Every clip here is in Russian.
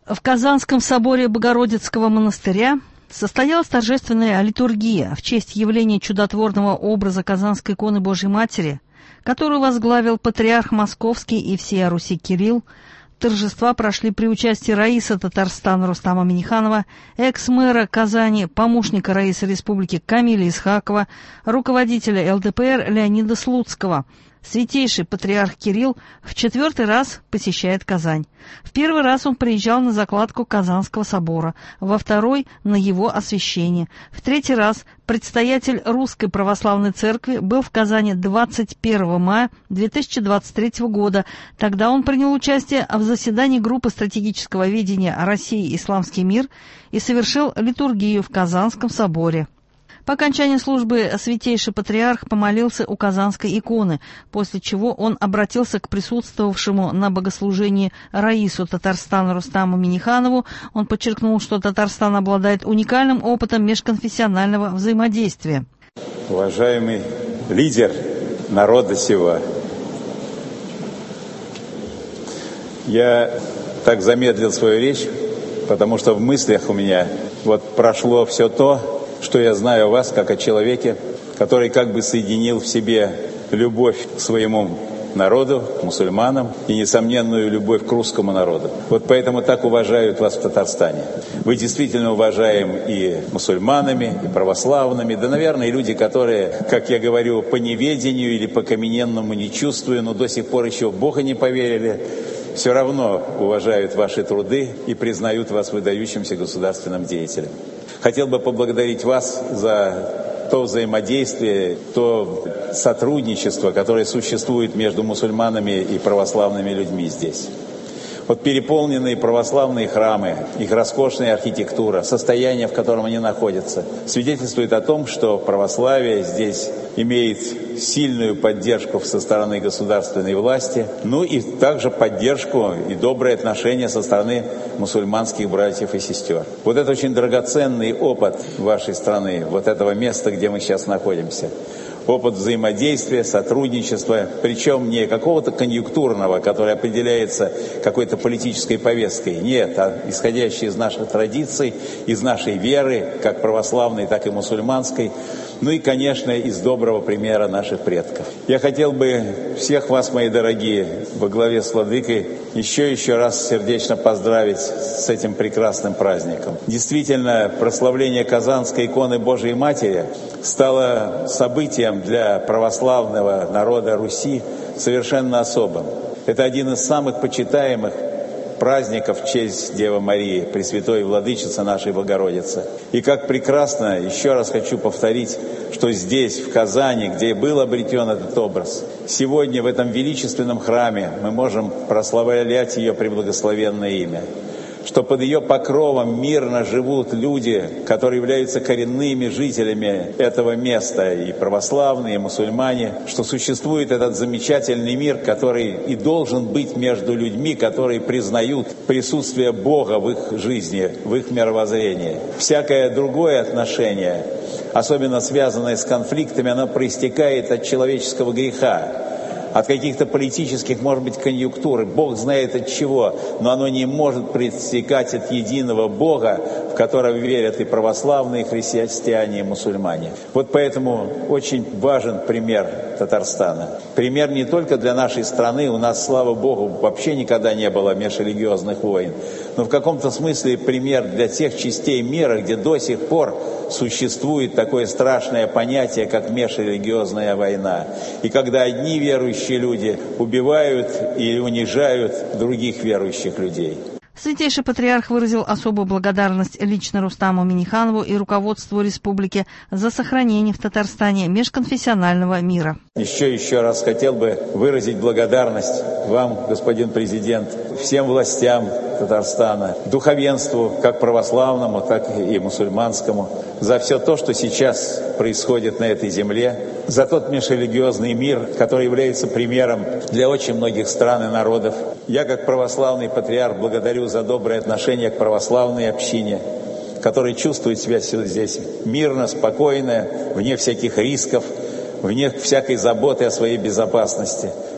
В Казанском соборе Богородицкого монастыря состоялась торжественная литургия в честь явления чудотворного образа Казанской иконы Божьей Матери, которую возглавил патриарх Московский и всея Руси Кирилл. Торжества прошли при участии раиса Татарстана Рустама Минниханова, экс-мэра Казани, помощника раиса республики Камиля Исхакова, руководителя ЛДПР Леонида Слуцкого. Святейший патриарх Кирилл в 4-й раз посещает Казань. В 1-й раз он приезжал на закладку Казанского собора, во 2-й – на его освящение. В 3-й раз предстоятель Русской Православной Церкви был в Казани 21 мая 2023 года. Тогда он принял участие в заседании группы стратегического видения России «Исламский мир» и совершил литургию в Казанском соборе. По окончании службы святейший патриарх помолился у Казанской иконы, после чего он обратился к присутствовавшему на богослужении раису Татарстана Рустаму Минниханову. Он подчеркнул, что Татарстан обладает уникальным опытом межконфессионального взаимодействия. Уважаемый лидер народа сего, я так замедлил свою речь, потому что в мыслях у меня прошло все то, что я знаю о вас, как о человеке, который как бы соединил в себе любовь к своему народу, к мусульманам, и несомненную любовь к русскому народу. Поэтому так уважают вас в Татарстане. Вы действительно уважаем и мусульманами, и православными, да, наверное, и люди, которые, как я говорю, по неведению или по каменному не чувствуя, но до сих пор еще в Бога не поверили, все равно уважают ваши труды и признают вас выдающимся государственным деятелем. Хотел бы поблагодарить вас за то взаимодействие, то сотрудничество, которое существует между мусульманами и православными людьми здесь. Переполненные православные храмы, их роскошная архитектура, состояние, в котором они находятся, свидетельствует о том, что православие здесь имеет сильную поддержку со стороны государственной власти, и также поддержку и доброе отношение со стороны мусульманских братьев и сестер. Это очень драгоценный опыт вашей страны, этого места, где мы сейчас находимся. Опыт взаимодействия, сотрудничества, причем не какого-то конъюнктурного, который определяется какой-то политической повесткой. Нет, а исходящий из наших традиций, из нашей веры, как православной, так и мусульманской, и, конечно, из доброго примера наших предков. Я хотел бы всех вас, мои дорогие, во главе с владыкой, еще раз сердечно поздравить с этим прекрасным праздником. Действительно, прославление Казанской иконы Божией Матери стало событием для православного народа Руси совершенно особым. Это один из самых почитаемых праздников в честь Девы Марии, Пресвятой Владычицы нашей Богородицы. И как прекрасно, еще раз хочу повторить, что здесь, в Казани, где был обретен этот образ, сегодня в этом величественном храме мы можем прославлять ее преблагословенное имя. Что под ее покровом мирно живут люди, которые являются коренными жителями этого места, и православные, и мусульмане, что существует этот замечательный мир, который и должен быть между людьми, которые признают присутствие Бога в их жизни, в их мировоззрении. Всякое другое отношение, особенно связанное с конфликтами, оно проистекает от человеческого греха, от каких-то политических, может быть, конъюнктур. Бог знает от чего, но оно не может проистекать от единого Бога, в которого верят и православные, и христиане, и мусульмане. Поэтому очень важен пример Татарстана. Пример не только для нашей страны, у нас, слава Богу, вообще никогда не было межрелигиозных войн, но в каком-то смысле пример для тех частей мира, где до сих пор существует такое страшное понятие, как межрелигиозная война. И когда одни верующие люди убивают и унижают других верующих людей. Святейший патриарх выразил особую благодарность лично Рустаму Минниханову и руководству республики за сохранение в Татарстане межконфессионального мира. Еще раз хотел бы выразить благодарность вам, господин президент, всем властям Татарстана, духовенству, как православному, так и мусульманскому, за все то, что сейчас происходит на этой земле, за тот межрелигиозный мир, который является примером для очень многих стран и народов. Я, как православный патриарх, благодарю за доброе отношение к православной общине, которая чувствует себя здесь мирно, спокойно, вне всяких рисков, вне всякой заботы о своей безопасности.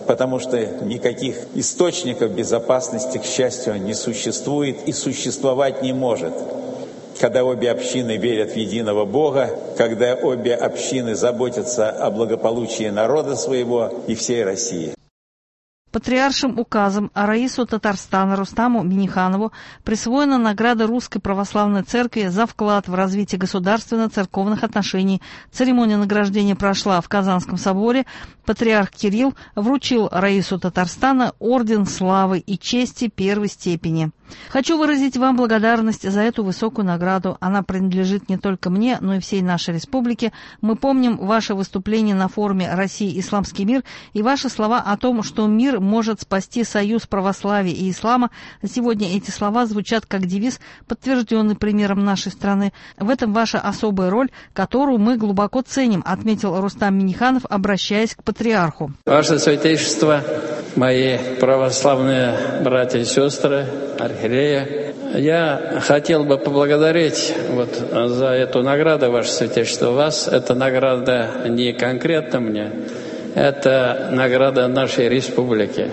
потому что никаких источников безопасности, к счастью, не существует и существовать не может. Когда обе общины верят в единого Бога, когда обе общины заботятся о благополучии народа своего и всей России. Патриаршим указом раису Татарстана Рустаму Минниханову присвоена награда Русской Православной Церкви за вклад в развитие государственно-церковных отношений. Церемония награждения прошла в Казанском соборе. Патриарх Кирилл вручил раису Татарстана орден славы и чести первой степени. Хочу выразить вам благодарность за эту высокую награду. Она принадлежит не только мне, но и всей нашей республике. Мы помним ваше выступление на форуме «Россия. Исламский мир» и ваши слова о том, что мир может спасти союз православия и ислама. Сегодня эти слова звучат как девиз, подтвержденный примером нашей страны. В этом ваша особая роль, которую мы глубоко ценим, отметил Рустам Минниханов, обращаясь к патриарху. Ваше Святейшество, мои православные братья и сестры, архиереи, я хотел бы поблагодарить за эту награду, Ваше Святейшество, вас. Эта награда не конкретно мне, это награда нашей республики.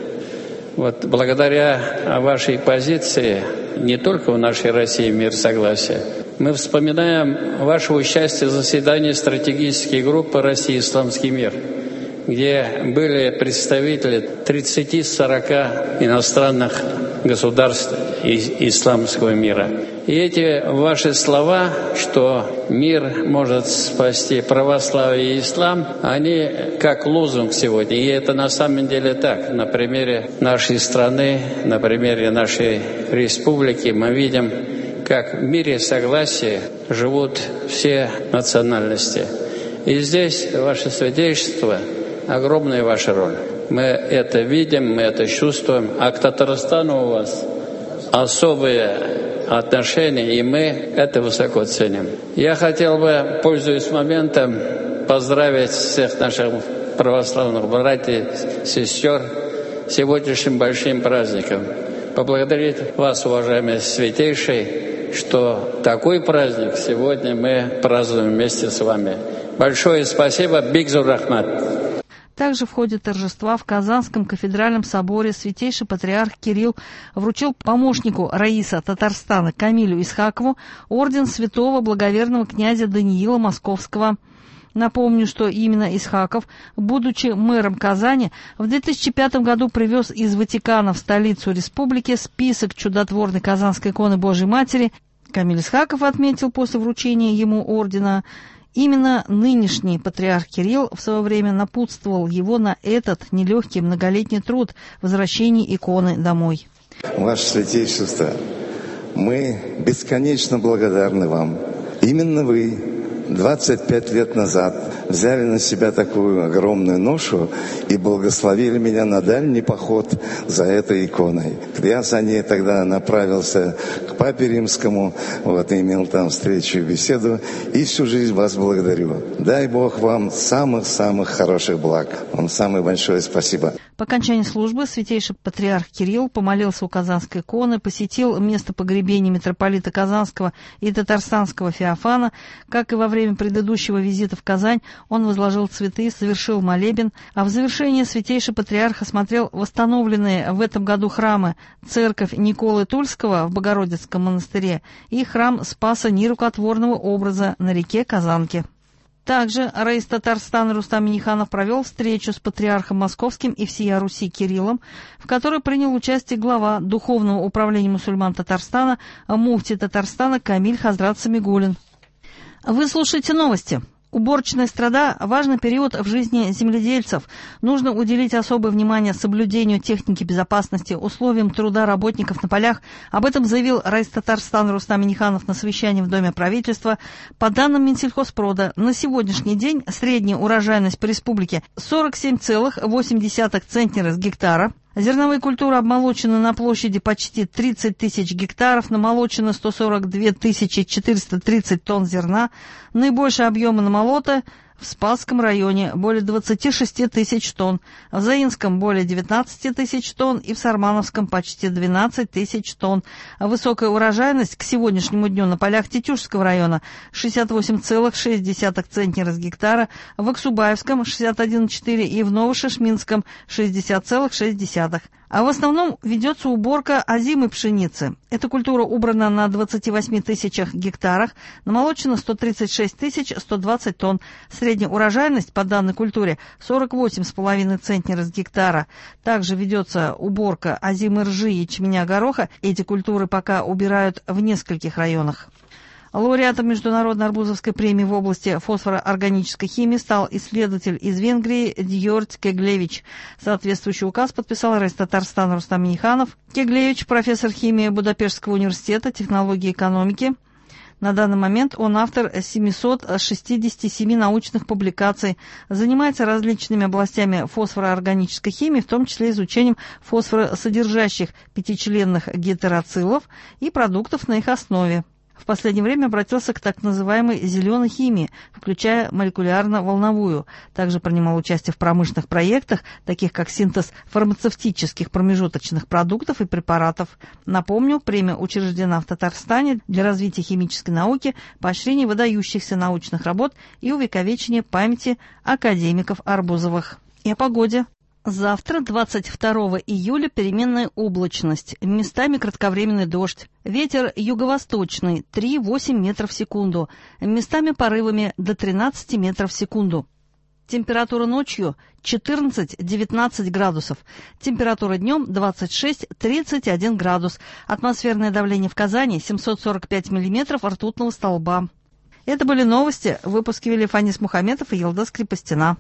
Благодаря вашей позиции, не только в нашей России мир, согласие, мы вспоминаем ваше участие в заседании стратегической группы «Россия. Исламский мир», где были представители 30-40 иностранных государств исламского мира. И эти ваши слова, что мир может спасти православие и ислам, они как лозунг сегодня. И это на самом деле так. На примере нашей страны, на примере нашей республики мы видим, как в мире согласия живут все национальности. И здесь, Ваше Святейшество, огромная ваша роль. Мы это видим, мы это чувствуем. А к Татарстану у вас особые отношения, и мы это высоко ценим. Я хотел бы, пользуясь моментом, поздравить всех наших православных братьев, сестер с сегодняшним большим праздником. Поблагодарить вас, уважаемые святейшие, что такой праздник сегодня мы празднуем вместе с вами. Большое спасибо. Бигзур Рахмат. Также в ходе торжества в Казанском кафедральном соборе святейший патриарх Кирилл вручил помощнику раиса Татарстана Камилю Исхакову орден святого благоверного князя Даниила Московского. Напомню, что именно Исхаков, будучи мэром Казани, в 2005 году привез из Ватикана в столицу республики список чудотворной Казанской иконы Божьей Матери. Камиль Исхаков отметил после вручения ему ордена: именно нынешний патриарх Кирилл в свое время напутствовал его на этот нелегкий многолетний труд возвращения иконы домой. Ваше Святейшество, мы бесконечно благодарны вам. Именно вы 25 лет назад взяли на себя такую огромную ношу и благословили меня на дальний поход за этой иконой. Я за ней тогда направился к Папе Римскому, имел там встречу и беседу, и всю жизнь вас благодарю. Дай Бог вам самых-самых хороших благ. Вам самое большое спасибо. По окончании службы святейший патриарх Кирилл помолился у Казанской иконы, посетил место погребения митрополита Казанского и Татарстанского Феофана. Как и во время предыдущего визита в Казань, он возложил цветы, совершил молебен, а в завершение святейший патриарх осмотрел восстановленные в этом году храмы: церковь Николы Тульского в Богородицком монастыре и храм Спаса Нерукотворного образа на реке Казанке. Также раис Татарстана Рустам Минниханов провел встречу с патриархом Московским и всея Руси Кириллом, в которой принял участие глава Духовного управления мусульман Татарстана, муфти Татарстана Камиль Хазрат Самигуллин. Вы слушаете новости. Уборочная страда – важный период в жизни земледельцев. Нужно уделить особое внимание соблюдению техники безопасности, условиям труда работников на полях. Об этом заявил раис Татарстана Рустам Минниханов на совещании в Доме правительства. По данным Минсельхозпрода, на сегодняшний день средняя урожайность по республике 47,8 центнера с гектара. Зерновые культуры обмолочены на площади почти 30 тысяч гектаров, намолочено 142 430 тонн зерна. Наибольшие объемы намолота В Спасском районе более 26 тысяч тонн, в Заинском более 19 тысяч тонн и в Сармановском почти 12 тысяч тонн. Высокая урожайность к сегодняшнему дню на полях Тетюшского района 68,6 центнера с гектара, в Аксубаевском 61,4 и в Новошишминском 60,6. А в основном ведется уборка озимой пшеницы. Эта культура убрана на 28 тысячах гектарах, намолочено 136 120 тонн. Средняя урожайность по данной культуре 48,5 центнера с гектара. Также ведется уборка озимой ржи, ячменя, гороха. Эти культуры пока убирают в нескольких районах. Лауреатом Международной арбузовской премии в области фосфороорганической химии стал исследователь из Венгрии Дьордь Кеглевич. Соответствующий указ подписал Райс Татарстана Рустам Минниханов. Кеглевич – профессор химии Будапештского университета, технологии экономики. На данный момент он автор 767 научных публикаций, занимается различными областями фосфороорганической химии, в том числе изучением фосфоросодержащих пятичленных гетероциллов и продуктов на их основе. В последнее время обратился к так называемой зеленой химии, включая молекулярно-волновую. Также принимал участие в промышленных проектах, таких как синтез фармацевтических промежуточных продуктов и препаратов. Напомню, премия учреждена в Татарстане для развития химической науки, поощрения выдающихся научных работ и увековечения памяти академиков Арбузовых. И о погоде. Завтра, 22 июля, переменная облачность, местами кратковременный дождь. Ветер юго-восточный 3-8 метров в секунду, местами порывами до 13 метров в секунду. Температура ночью 14-19 градусов, температура днем 26-31 градус. Атмосферное давление в Казани 745 миллиметров ртутного столба. Это были новости. Выпуски вели Фанис Мухаметов и Елдас Крепостина.